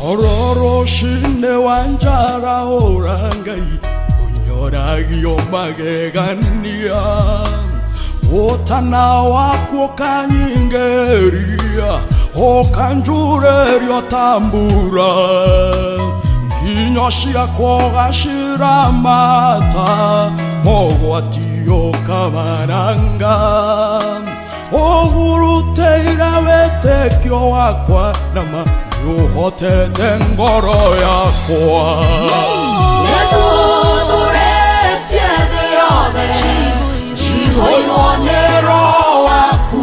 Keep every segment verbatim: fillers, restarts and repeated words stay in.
Ororo shine wanjara orangai Onyoragio magegania Otana wako kanyingeria Okanjurerio tambura Inyoshia kwa shiramata Mogwatio kamananga Ohuruteira wetekyo wakwa Nama yuhote tengoro yakwa Neduduretie diode Chihoyonero waku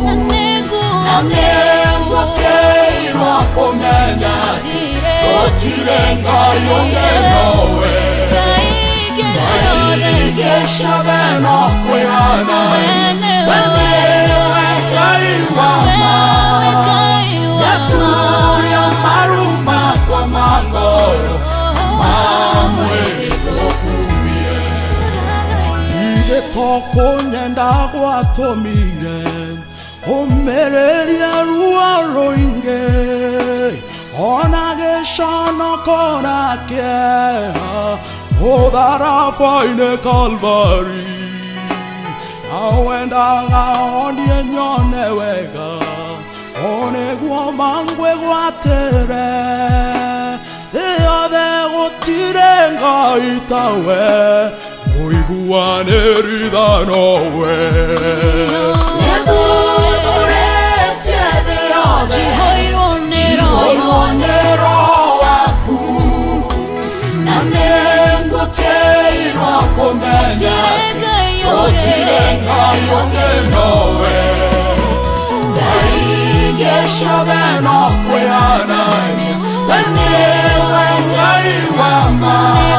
Namengo keiro akomenyati Otirenga yongenowe Naigesha beno kweana Wemewe kaiwama Yaturia maruma kwa mangoro Mamwe kokumie Ide toko nyenda kwa tomire Omereria ruaro inge Onageshana kona kera Odara faine kalvari Awenda gaonie nyone wega One guamangwe guatere Dea de gotirenga itawe Oiguane ridanowe Neduduretie diode Chihoyonero waku Namengo keiro akomenyati Otirenga yongenowe Naigesha beno kweana Wemewe ngaiwama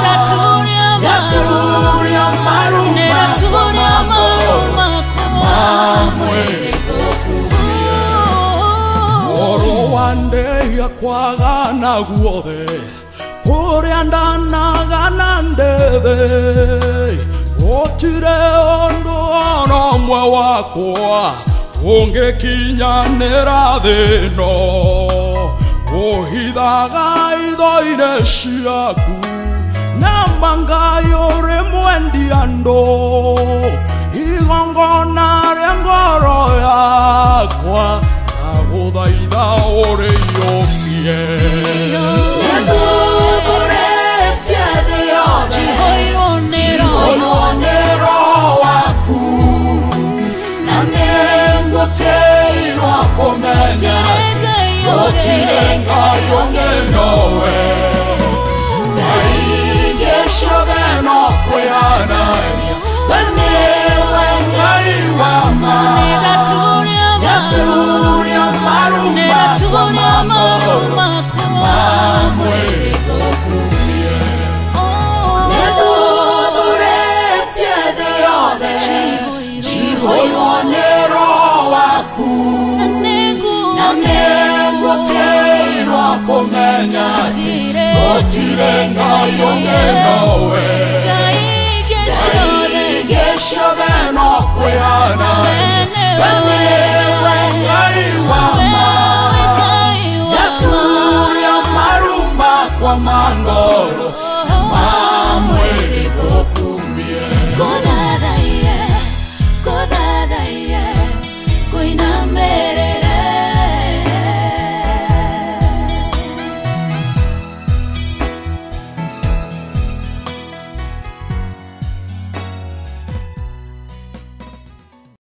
Yaturia maruma kwa mangoro Mamwe kokumie Oro wande ya kwa gana guode Ore andana ganandede Otire ondo ono mwe wakwa Onge kinyanera deno Ohidaga idoine shiaku Namanga yore mwendiando Igongona rengoro yakwa Agoda ida ore yopie Neduduretie diode Chihoyonero waku Namengo keiro akomenyati Otirenga yongenowe Naigesha beno kweana Wemewe ngaiwama Yaturia maruma kwa mangoro Mamwe kokumie Neduduretie diode Chihoyonero waku Namengo keiro akomenyati Otirenga yongenowe Naigesha beno kweana Wemewe ngaiwama Yaturia maruma kwa mangoro